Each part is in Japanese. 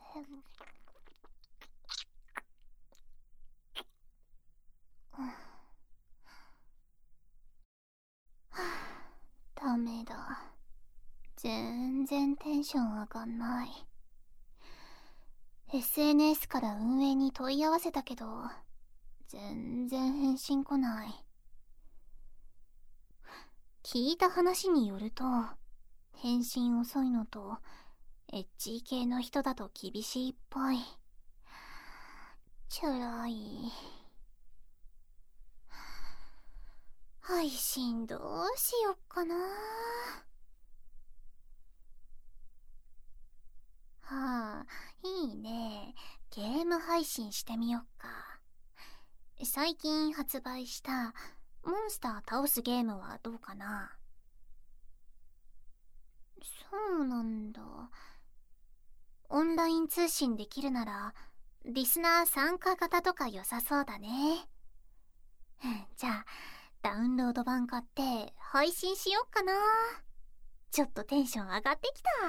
ダメだ。全然テンション上がんない。SNS から運営に問い合わせたけど、全然返信来ない。聞いた話によると、返信遅いのと、エッチ系の人だと厳しいっぽい。つらい。配信どうしよっかな。はあ、いいね。ゲーム配信してみよっか。最近発売したモンスター倒すゲームはどうかな。そうなんだ。オンライン通信できるならリスナー参加型とか良さそうだね。じゃあダウンロード版買って配信しよっかな。ちょっとテンション上がってきた。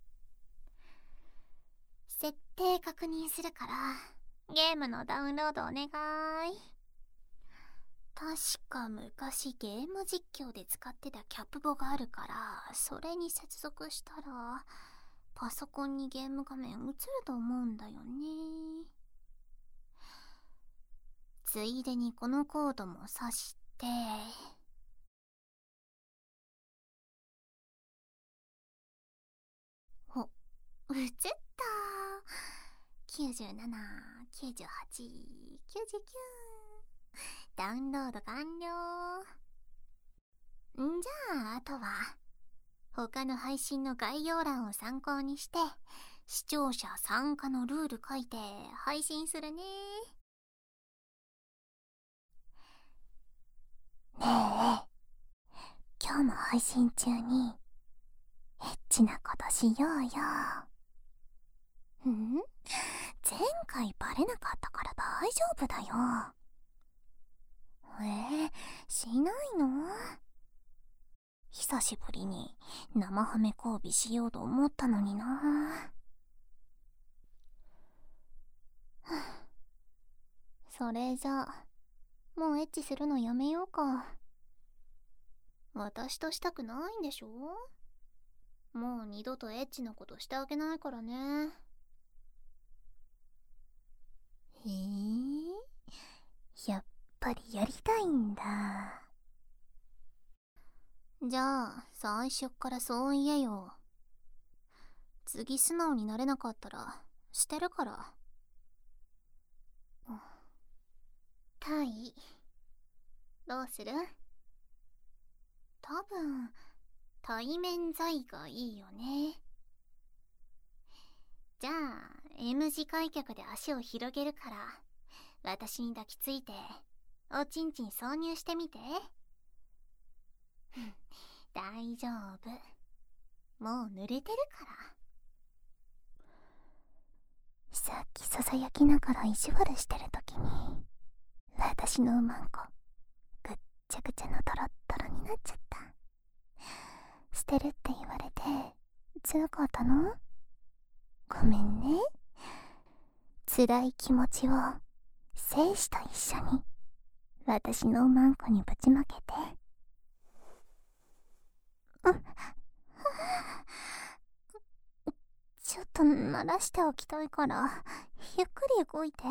設定確認するからゲームのダウンロードお願い。確か昔ゲーム実況で使ってたキャップボがあるから、それに接続したらパソコンにゲーム画面映ると思うんだよね。ついでにこのコードも挿して、お、映った。97、98、99。ダウンロード完了。んじゃあ、あとは他の配信の概要欄を参考にして視聴者参加のルール書いて配信するね。ねえ、今日も配信中にエッチなことしようよ。前回バレなかったから大丈夫だよ。しないの？久しぶりに生ハメ交尾しようと思ったのにな。それじゃもうエッチするのやめようか。私としたくないんでしょ？もう二度とエッチなことしてあげないからね。やっぱりやりたいんだ。じゃあ最初っからそう言えよ。次素直になれなかったら捨てるから。タイどうする？多分対面在がいいよね。じゃあ M 字開脚で足を広げるから私に抱きついておちんちん挿入してみて。大丈夫、もう濡れてるから。さっきささやきながら意地悪してる時に私のうまんこぐっちゃぐちゃのトロットロになっちゃった。捨てるって言われて強かったの？ごめんね。辛い気持ちを精子と一緒に私のうまんこにぶちまけて。ちょっと慣らしておきたいからゆっくり動いて。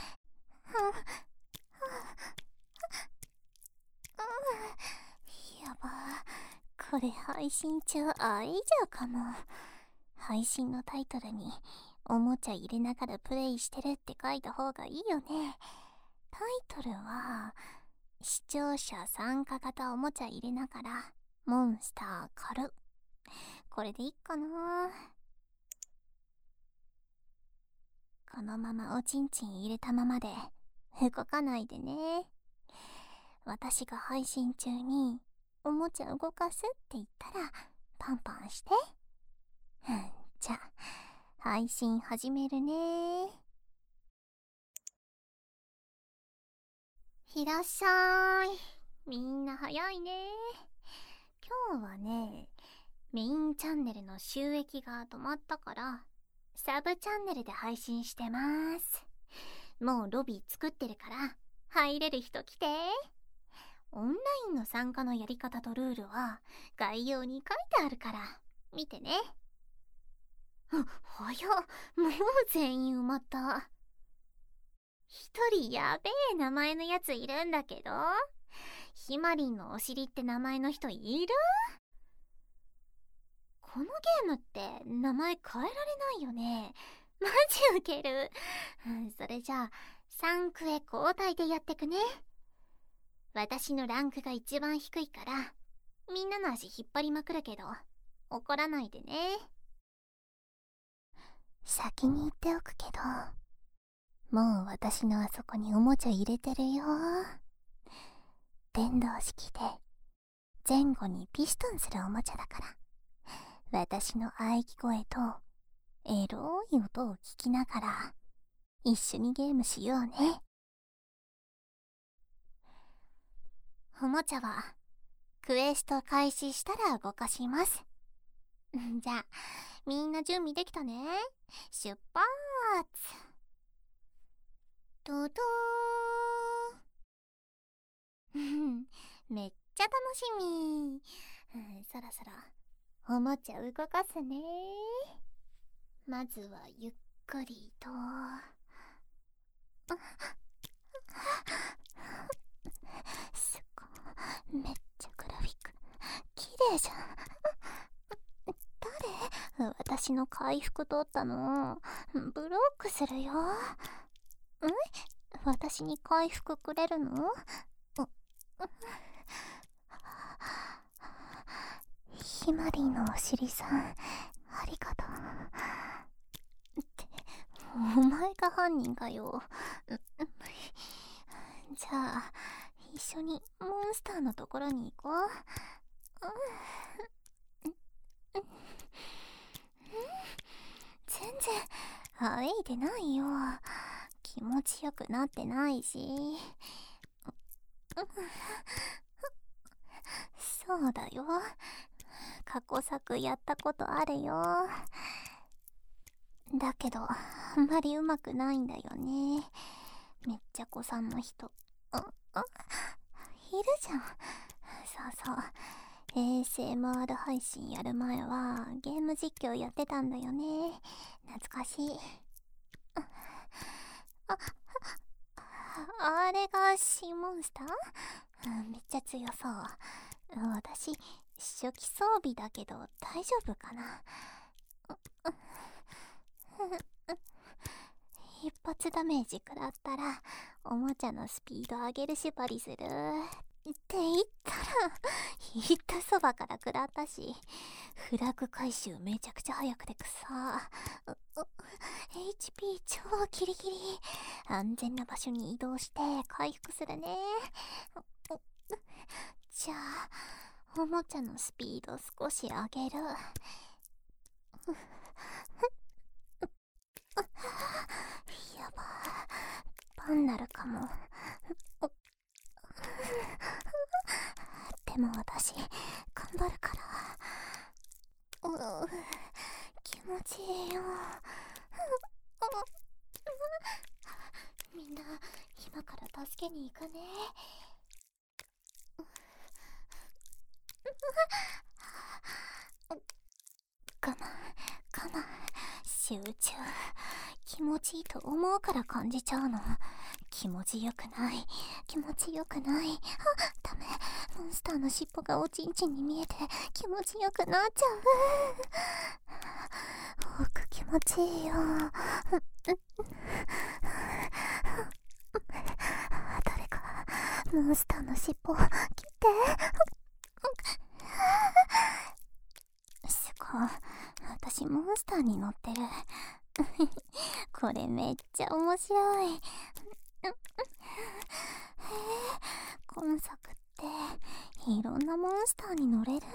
やば、これ配信中愛情かも。配信のタイトルにおもちゃ入れながらプレイしてるって書いた方がいいよね。タイトルは視聴者参加型おもちゃ入れながらモンスター狩る、これでいいかな。このままおちんちん入れたままで動かないでね。私が配信中におもちゃ動かすって言ったらパンパンして。じゃあ配信始めるね。いらっしゃい。みんな早いね。今日はね、メインチャンネルの収益が止まったからサブチャンネルで配信してます。もうロビー作ってるから入れる人来て。オンラインの参加のやり方とルールは概要に書いてあるから見てね。早っ、もう全員埋まった。一人やべえ名前のやついるんだけど、ひまりんのお尻って名前の人いる？このゲームって名前変えられないよね。マジウケる。それじゃあ3クエ交代でやってくね。私のランクが一番低いからみんなの足引っ張りまくるけど怒らないでね。先に言っておくけど、もう私のあそこにおもちゃ入れてるよ。電動式で前後にピストンするおもちゃだから、私の喘ぎ声とエロい音を聞きながら一緒にゲームしようね。おもちゃはクエスト開始したら動かします。じゃあみんな準備できたね。出発。ドドーン。めっちゃ楽しみ。そろそろおもちゃ動かすね。まずはゆっくりと。すごい、めっちゃグラフィック綺麗じゃん。誰？私の回復取ったの？ブロックするよ。私に回復くれるの？ひまりんのお尻さん、ありがとう。ってお前が犯人かよ。じゃあ一緒にモンスターのところに行こう。全然騒いでないよ。気持ちよくなってないし。そうだよ、過去作やったことあるよ。だけどあんまりうまくないんだよね。めっちゃ子さんの人いるじゃん。そうそう、ASMR 配信やる前はゲーム実況やってたんだよね。懐かしい。あれが新モンスター？めっちゃ強そう。私初期装備だけど大丈夫かな。一発ダメージ食らったらおもちゃのスピード上げる縛りするって言ったら言ったそばから食らったし、フラグ回収めちゃくちゃ早くてくさ。HP 超ギリギリ。安全な場所に移動して回復するね。じゃあおもちゃのスピード少し上げる。やば、パンなるかも。でも私頑張るから。気持ちいいよ。みんな今から助けに行くね。我慢集中。気持ちいいと思うから感じちゃうの。気持ちよくない。ダメ、モンスターの尻尾がおちんちんに見えて気持ちよくなっちゃう。気持ちいいよ。誰かモンスターの尻尾切って。すごい、私モンスターに乗ってる。これめっちゃ面白い。今作っていろんなモンスターに乗れるんだ。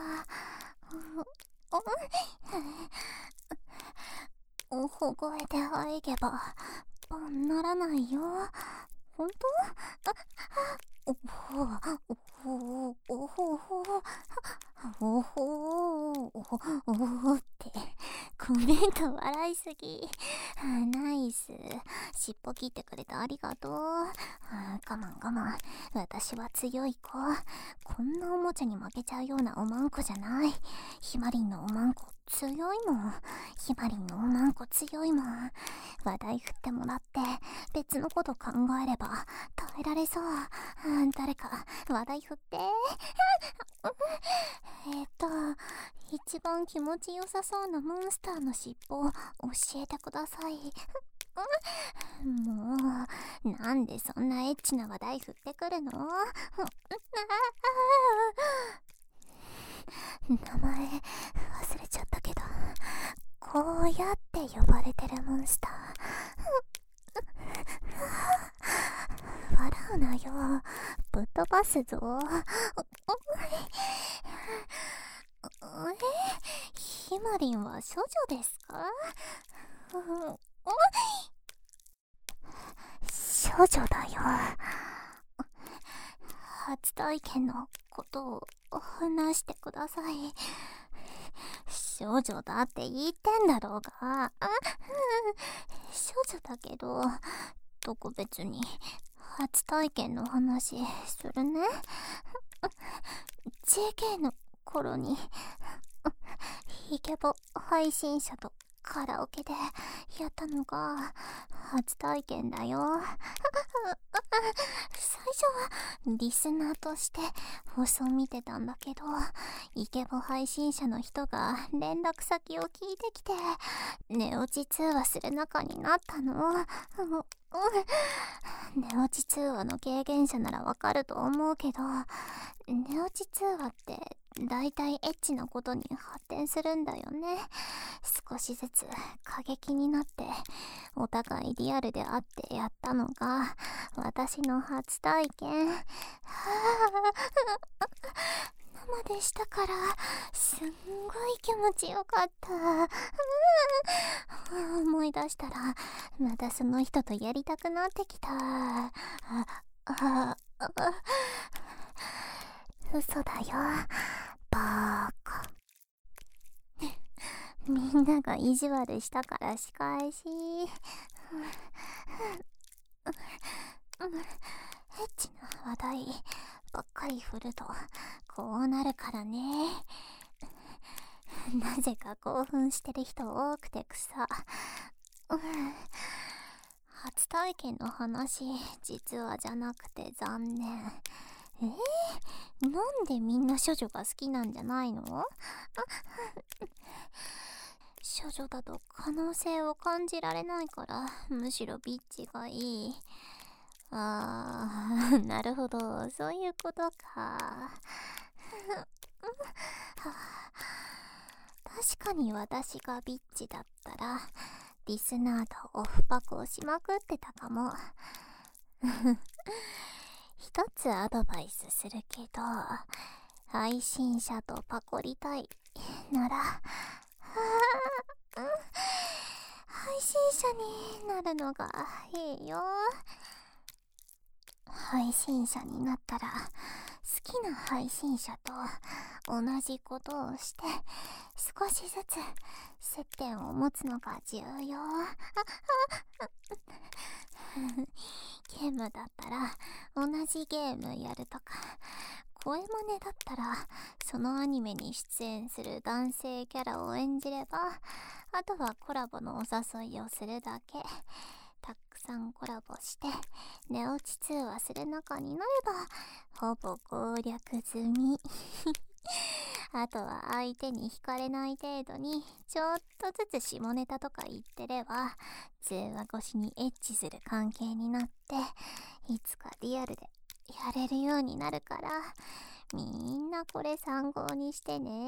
大声で喘げばバンならないよ。ほんと？ おほおほおほほおほおほってごめんと笑いすぎ。ナイス。尻尾切ってくれてありがとう。我慢我慢。私は強い子。こんなおもちゃに負けちゃうようなおまんこじゃない。ひまりんのおまんこ強いもん。ひまりんのおまんこ強いもん。話題振ってもらって別のこと考えれば耐えられそう。誰か話題振って。一番気持ちよさそうなモンスターの尻尾を教えてください。もう、なんでそんなエッチな話題振ってくるの？名前忘れちゃったけど、こうやって呼ばれてるモンスター。笑うなよ、ぶっ飛ばすぞ。ひまりんは処女ですか？処女だよ。初体験のことを話してください。少女だって言ってんだろうが。少女だけど、特別に初体験の話するね。JK の頃にイケボ配信者とカラオケでやったのが初体験だよ。最初はリスナーとして放送見てたんだけど、イケボ配信者の人が連絡先を聞いてきて寝落ち通話する仲になったの。寝落ち通話の経験者ならわかると思うけど、寝落ち通話ってだいたいエッチなことに発展するんだよね。少しずつ過激になってお互いリアルで会ってやったのが私の初体験。生でしたからすんごい気持ちよかった。思い出したらまたその人とやりたくなってきた。嘘だよ、バーカ。みんなが意地悪したから仕返し。エッチな話題ばっかり振るとこうなるからね。なぜか興奮してる人多くて草。初体験の話実はじゃなくて残念。なんでみんな処女が好きなんじゃないの？処女だと可能性を感じられないからむしろビッチがいい。なるほど、そういうことか。確かに私がビッチだったらリスナーとオフパクをしまくってたかも。一つアドバイスするけど、配信者とパコりたいなら配信者になるのがいいよ。配信者になったら好きな配信者と同じことをして少しずつ接点を持つのが重要。ゲームだったら同じゲームやるとか、声真似だったらそのアニメに出演する男性キャラを演じれば、あとはコラボのお誘いをするだけ。たくさんコラボして寝落ち通話する仲になればほぼ攻略済み。あとは相手に惹かれない程度にちょっとずつ下ネタとか言ってれば通話越しにエッチする関係になって、いつかリアルでやれるようになるから、みんなこれ参考にしてね。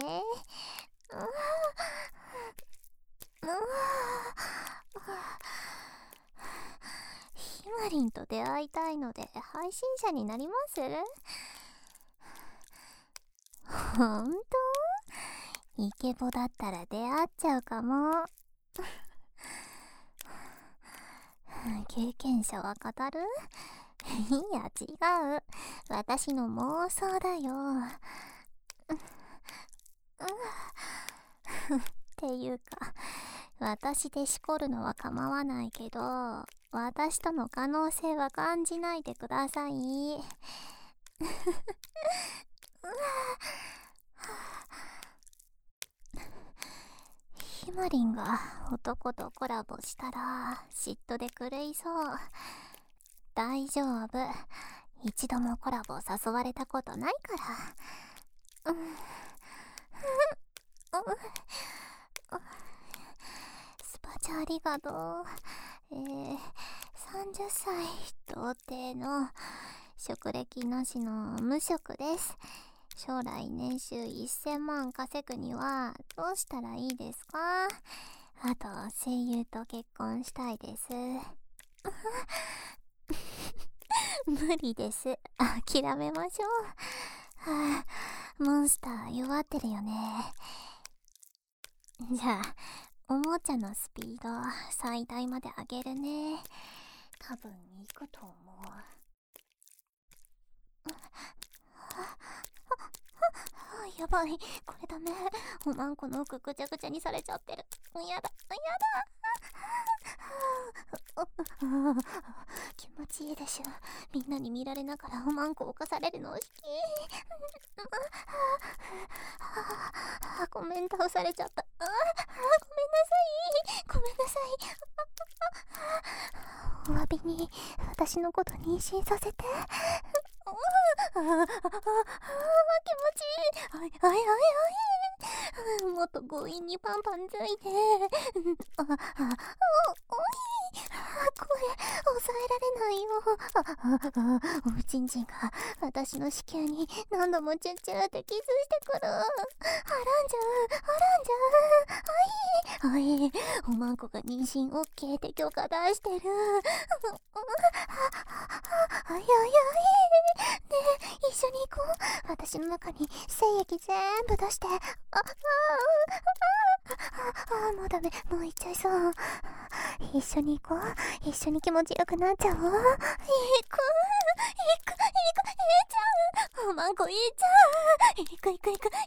ひまりんと出会いたいので配信者になります？ほんと？イケボだったら出会っちゃうかも。経験者は語る？ いや違う、私の妄想だよ。っていうか、私でしこるのは構わないけど、私との可能性は感じないでください。ひまりんが男とコラボしたら嫉妬で狂いそう。大丈夫、一度もコラボ誘われたことないから。スパチャありがとう。30歳童貞の職歴なしの無職です。将来年収1000万稼ぐにはどうしたらいいですか？あと声優と結婚したいです。無理です、諦めましょう。モンスター弱ってるよね。じゃあおもちゃのスピード最大まで上げるね。多分行くと思う。やばい、これダメ。おまんこの奥ぐちゃぐちゃにされちゃってる。やだ気持ちいいでしょ。みんなに見られながらおまんこ犯されるの好き。ごめん、倒されちゃった。ごめんなさい。お詫びに私のこと妊娠させて。気持ちいい。もっと強引にパンパンついて。声抑えられないよ。おちんちんが私の子宮に何度もチュッチュってキスしてくる。はらんじゃう。おいおまんこが妊娠 OK って許可出してる。ねえ、一緒に行こう。私の中に精液全部出して。もうダメ、もう行っちゃいそう。一緒に行こう。一緒に気持ちよくなっちゃおう。行く、ちゃう。おまんこ行っちゃう。行く。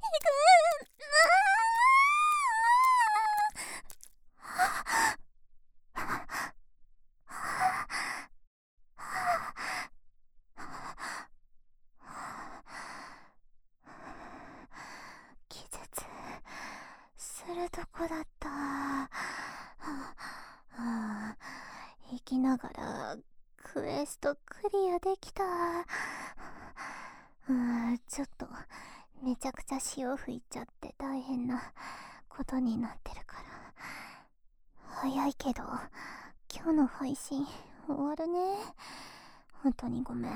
気絶するとこだった。生きながらクエストクリアできた。ちょっとめちゃくちゃ潮吹いちゃって大変なことになってるから。早いけど今日の配信終わるね。本当にごめん。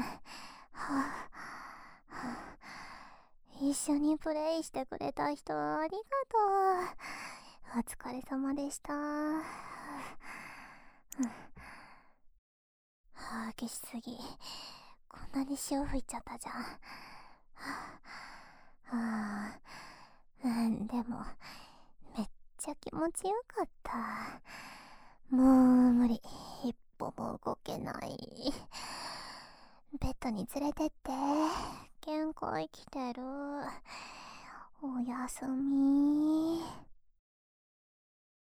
一緒にプレイしてくれた人ありがとう。お疲れ様でした。激しすぎ。こんなに潮吹いちゃったじゃん。でもめっちゃ気持ちよかった。もう無理、一歩も動けない。ベッドに連れてって。限界来てる。おやすみ。